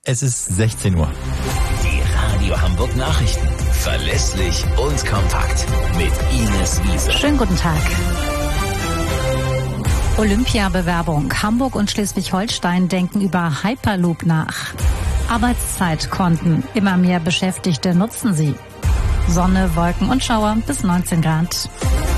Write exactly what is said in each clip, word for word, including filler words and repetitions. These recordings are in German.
Es ist sechzehn Uhr. Die Radio Hamburg Nachrichten. Verlässlich und kompakt. Mit Ines Wiese. Schönen guten Tag. Olympiabewerbung. Hamburg und Schleswig-Holstein denken über Hyperloop nach. Arbeitszeitkonten. Immer mehr Beschäftigte nutzen sie. Sonne, Wolken und Schauer bis neunzehn Grad.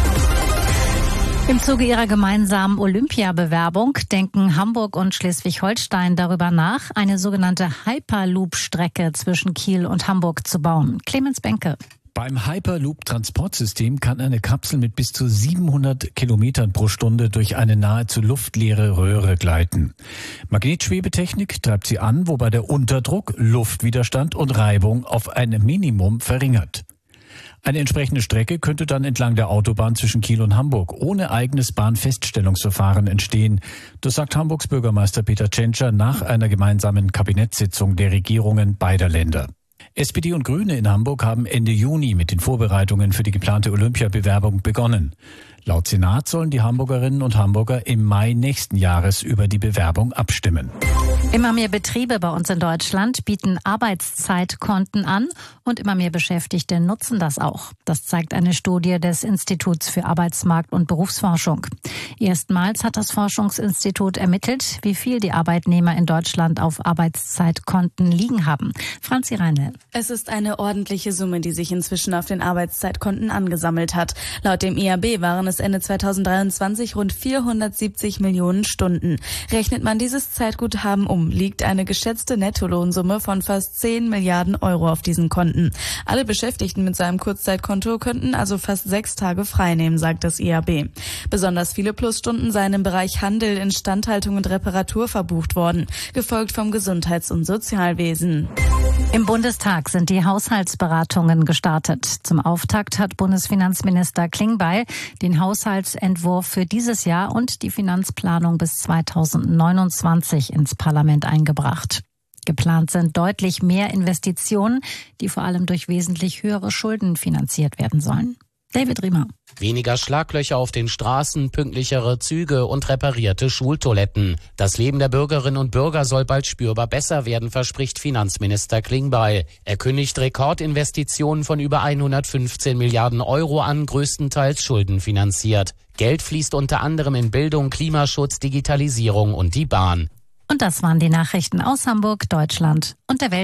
Im Zuge ihrer gemeinsamen Olympiabewerbung denken Hamburg und Schleswig-Holstein darüber nach, eine sogenannte Hyperloop-Strecke zwischen Kiel und Hamburg zu bauen. Clemens Benke. Beim Hyperloop-Transportsystem kann eine Kapsel mit bis zu siebenhundert Kilometern pro Stunde durch eine nahezu luftleere Röhre gleiten. Magnetschwebetechnik treibt sie an, wobei der Unterdruck, Luftwiderstand und Reibung auf ein Minimum verringert. Eine entsprechende Strecke könnte dann entlang der Autobahn zwischen Kiel und Hamburg ohne eigenes Bahnfeststellungsverfahren entstehen. Das sagt Hamburgs Bürgermeister Peter Tschentscher nach einer gemeinsamen Kabinettssitzung der Regierungen beider Länder. S P D und Grüne in Hamburg haben Ende Juni mit den Vorbereitungen für die geplante Olympiabewerbung begonnen. Laut Senat sollen die Hamburgerinnen und Hamburger im Mai nächsten Jahres über die Bewerbung abstimmen. Immer mehr Betriebe bei uns in Deutschland bieten Arbeitszeitkonten an und immer mehr Beschäftigte nutzen das auch. Das zeigt eine Studie des Instituts für Arbeitsmarkt- und Berufsforschung. Erstmals hat das Forschungsinstitut ermittelt, wie viel die Arbeitnehmer in Deutschland auf Arbeitszeitkonten liegen haben. Franzi Reinl. Es ist eine ordentliche Summe, die sich inzwischen auf den Arbeitszeitkonten angesammelt hat. Laut dem I A B waren es Ende zweitausenddreiundzwanzig rund vierhundertsiebzig Millionen Stunden. Rechnet man dieses Zeitguthaben um, liegt eine geschätzte Nettolohnsumme von fast zehn Milliarden Euro auf diesen Konten. Alle Beschäftigten mit seinem Kurzzeitkonto könnten also fast sechs Tage freinehmen, sagt das I A B. Besonders viele Plusstunden seien im Bereich Handel, Instandhaltung und Reparatur verbucht worden, gefolgt vom Gesundheits- und Sozialwesen. Im Bundestag sind die Haushaltsberatungen gestartet. Zum Auftakt hat Bundesfinanzminister Klingbeil den Haushaltsentwurf für dieses Jahr und die Finanzplanung bis zweitausendneunundzwanzig ins Parlament eingebracht. Geplant sind deutlich mehr Investitionen, die vor allem durch wesentlich höhere Schulden finanziert werden sollen. David Riemer. Weniger Schlaglöcher auf den Straßen, pünktlichere Züge und reparierte Schultoiletten. Das Leben der Bürgerinnen und Bürger soll bald spürbar besser werden, verspricht Finanzminister Klingbeil. Er kündigt Rekordinvestitionen von über hundertfünfzehn Milliarden Euro an, größtenteils schuldenfinanziert. Geld fließt unter anderem in Bildung, Klimaschutz, Digitalisierung und die Bahn. Und das waren die Nachrichten aus Hamburg, Deutschland und der Welt.